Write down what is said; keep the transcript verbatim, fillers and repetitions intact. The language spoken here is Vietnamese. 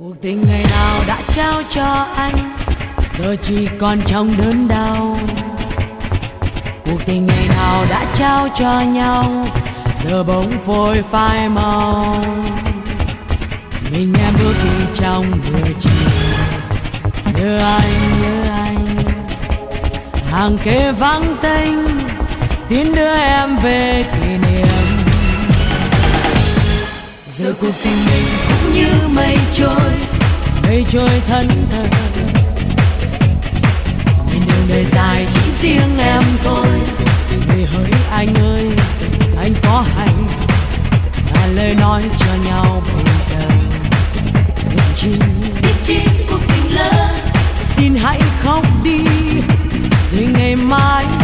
Cuộc tình ngày nào đã trao cho anh, giờ chỉ còn trong đớn đau. Cuộc tình ngày nào đã trao cho nhau, giờ bỗng phôi phai màu. Mình em bước đi trong mưa chiều, nhớ anh nhớ anh. Hàng cây vắng tênh tin đưa em về kỷ niệm. Giờ cuộc tình mình cũng như mây trôi, mây trôi thân thờ. Nhìn đường đời dài chỉ riêng em thôi. Người hỡi anh ơi, anh có hay là lời nói cho nhau bây giờ? Biết chi, biết chi cuộc tình lỡ, xin hãy khóc đi rồi ngày mai